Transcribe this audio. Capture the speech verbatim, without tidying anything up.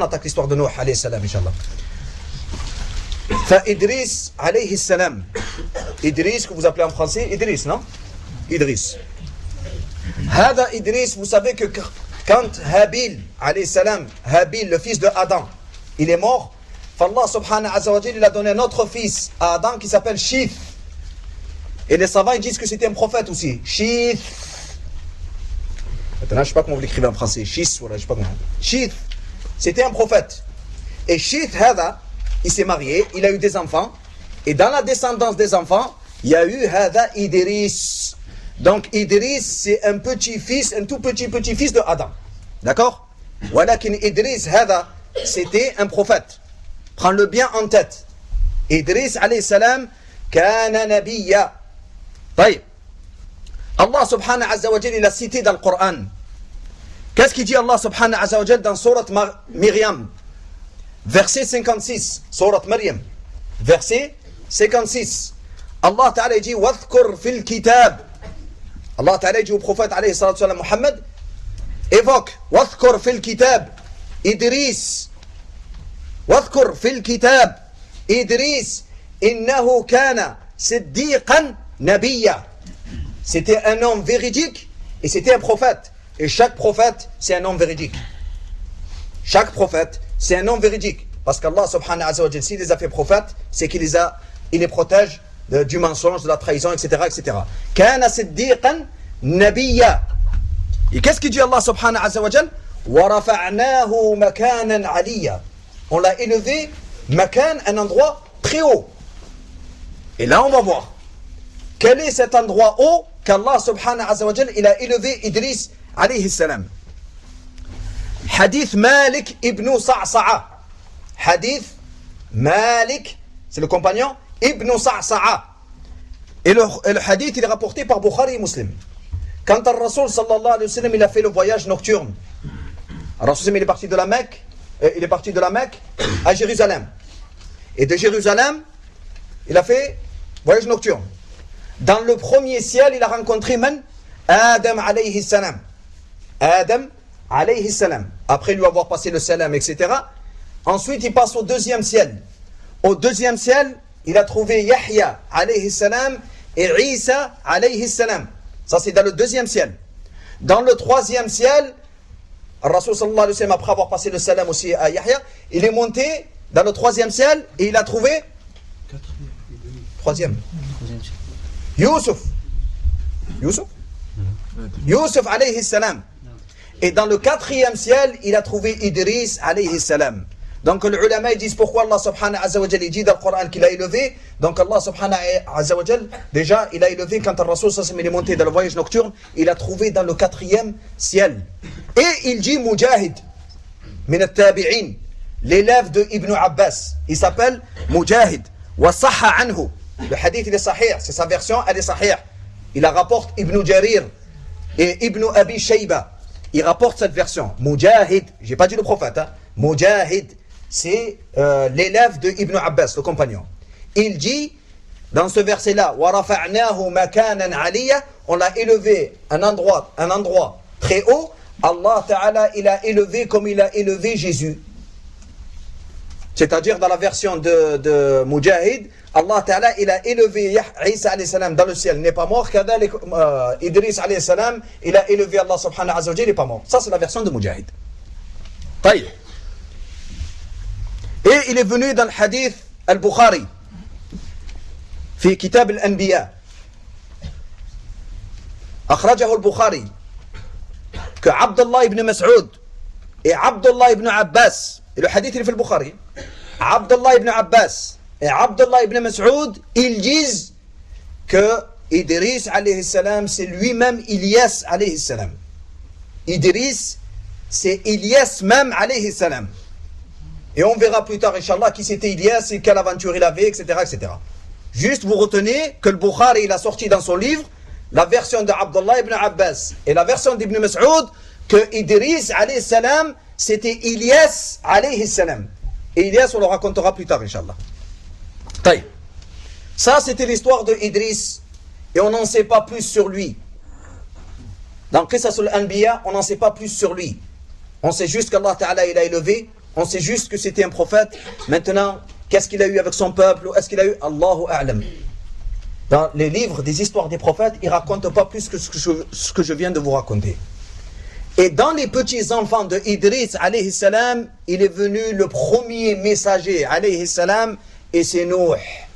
on attaque l'histoire de Nuh alayhi salam, Inch'Allah. Fa Idris alayhi salam. Idris, que vous appelez en français Idris, non? Idris. Hada Idris, vous savez que quand Habil alayhi salam, Habil, le fils de Adam, il est mort, Allah subhanahu wa ta'ala, il a donné un autre fils à Adam qui s'appelle Shith. Et les savants ils disent que c'était un prophète aussi. Shith. Maintenant, je ne sais pas comment vous l'écrivez en français. Shith, voilà, je sais pas comment. Shith. C'était un prophète. Et Shith, Hada, il s'est marié, il a eu des enfants. Et dans la descendance des enfants, il y a eu Hada Idris. Donc Idris, c'est un petit-fils, un tout petit petit-fils de Adam. D'accord? Voilà qu'un Idris, Hada, c'était un prophète. Prends-le bien en tête. Idris, alayhi salam, kana nabiyya. طيب. Allah subhanahu wa ta'ala, il a cité dans le Coran. Qu'est-ce qu'il dit Allah subhanahu wa ta'ala dans Surat Myriam? Verset cinquante-six. Surat Maryam. Verset cinquante-six. Allah ta'ala dit Wadhkur fil kitab. Allah ta'ala dit au prophète alayhi salatu salam Muhammad, évoque Wadhkur fil kitab Idris. Wadhkur fil kitab Idris. Innahu kana siddiqan nabiyya. C'était un homme véridique et c'était un prophète. Et chaque prophète, c'est un homme véridique. Chaque prophète, c'est un homme véridique. Parce qu'Allah subhanahu wa ta'ala, s'il les a fait prophètes, c'est qu'il les a, il les protège de, du mensonge, de la trahison, et cetera, et cetera. Kana siddiqan nabiyya. Et qu'est-ce qu'il dit Allah subhanahu wa ta'ala? Wa rafa'nahu makanan aliyya. On l'a élevé, makan, un endroit très haut. Et là, on va voir. Quel est cet endroit haut qu'Allah subhanahu wa ta'ala il a élevé Idris alayhi salam? Hadith Malik ibn Sa'sa'a. Hadith Malik, c'est le compagnon, ibn Sa'sa'a. Et le, et le hadith il est rapporté par Bukhari et Muslim. Quand le Rasul sallallahu alayhi wa sallam il a fait le voyage nocturne, le Rasul il est parti de la Mecque, euh, il est parti de la Mecque à Jérusalem. Et de Jérusalem, il a fait voyage nocturne. Dans le premier ciel, il a rencontré man? Adam alayhi salam. Adam alayhi salam. Après lui avoir passé le salam, et cetera. Ensuite, il passe au deuxième ciel. Au deuxième ciel, il a trouvé Yahya alayhi salam et Isa alayhi salam. Ça, c'est dans le deuxième ciel. Dans le troisième ciel, Rasul sallallahu alayhi wa sallam, après avoir passé le salam aussi à Yahya, il est monté dans le troisième ciel et il a trouvé troisième. Yusuf. Yusuf Yusuf alayhi salam. Et dans le quatrième ciel, il a trouvé Idris alayhi salam. Donc les ulama ils disent pourquoi Allah subhanahu wa ta'ala dit dans le Coran qu'il a élevé. Donc Allah subhanahu wa ta'ala, déjà il a élevé quand le Rasul sallallahu alayhi wa sallam est monté dans le voyage nocturne, il a trouvé dans le quatrième ciel. Et il dit Mujahid, min al-tabi'in, l'élève de Ibn Abbas. Il s'appelle Mujahid. Wa sahha anhu. Le hadith il est sahih, c'est sa version, elle est sahih. Il la rapporte Ibn Jarir et Ibn Abi Shayba. Il rapporte cette version. Mujahid, j'ai pas dit le prophète, hein. Mujahid, c'est euh, l'élève de Ibn Abbas, le compagnon. Il dit, dans ce verset-là, Wa rafa'nahu makanan aliyya, on l'a élevé un endroit, un endroit très haut. Allah Ta'ala, il a élevé comme il a élevé Jésus. C'est-à-dire dans la version de, de Mujahid, Allah Ta'ala, il a élevé Isa alayhi salam dans le ciel, il n'est pas mort. Kadalik, euh, Idris alayhi salam, il a élevé Allah subhanahu wa ta'ala, il n'est pas mort. Ça, c'est la version de Mujahid. Taïb. Et il est venu dans le hadith al-Bukhari, في كتاب الأنبياء. أخرجه البخاري que Abdullah ibn Mas'ud et Abdullah ibn Abbas, et le hadith il est fait le Bukhari, Abdullah ibn Abbas et Abdullah ibn Mas'ud, ils disent que Idris alayhi salam c'est lui-même Ilyas alayhi salam. Idris c'est Ilyas même alayhi salam. Et on verra plus tard Inch'Allah qui c'était Ilyas et quelle aventure il avait, etc., et cetera. Juste vous retenez que le Bukhari il a sorti dans son livre la version d'Abdullah ibn Abbas et la version d'Ibn Mas'ud que Idris alayhi salam c'était Ilyas alayhi salam. Et Ilyas on le racontera plus tard Inch'Allah. Taïb. Ça c'était l'histoire de Idris et on n'en sait pas plus sur lui. Dans Qisasul Anbiya on n'en sait pas plus sur lui. On sait juste qu'Allah Ta'ala il a élevé On sait juste que c'était un prophète. Maintenant, qu'est-ce qu'il a eu avec son peuple? Est-ce qu'il a eu? Allahu a'lam. Dans les livres des histoires des prophètes, ils ne racontent pas plus que ce que, je, ce que je viens de vous raconter. Et dans les petits-enfants de Idris, alayhi salam, il est venu le premier messager, alayhi salam, et c'est Nuh.